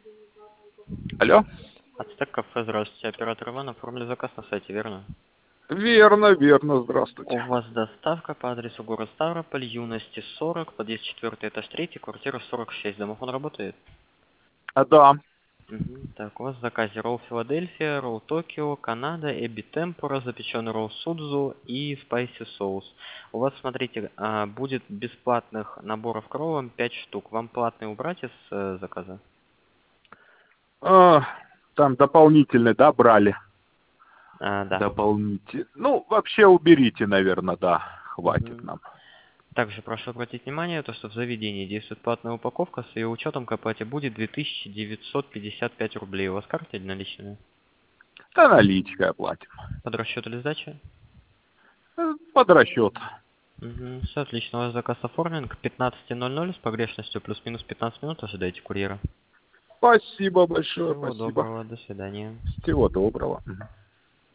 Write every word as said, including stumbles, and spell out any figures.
Алло? Ацтек кафе, здравствуйте. Оператор Иван, оформили заказ на сайте, верно? Верно, верно, У здравствуйте. вас доставка по адресу город Ставрополь, Юности сорок, подъезд четвертый, этаж третий, квартира сорок шесть. Домофон работает? А, да. Мгм. Так, у вас в заказе ролл Филадельфия, ролл Токио, Канада, Эбби Темпура, запеченный ролл Судзу и спайси соус. У вас, смотрите, а, будет бесплатных наборов к роллам пять штук. Вам платные убрать из э, заказа? А, там дополнительно, да, брали? А, да. Дополнительно. Ну, вообще уберите, наверное, да. Хватит Мгм. нам. Также прошу обратить внимание, то, что в заведении действует платная упаковка, с ее учетом к оплате будет две тысячи девятьсот пятьдесят пять рублей. У вас карта или наличная? Да наличкой оплатим. Под расчет или сдача? Э, Под расчет. Угу, все отлично. У вас заказ оформлен к пятнадцати ноль ноль с погрешностью плюс-минус пятнадцать минут. Ожидайте курьера. Спасибо большое, Всего спасибо. доброго, до свидания. Всего доброго. Мгм.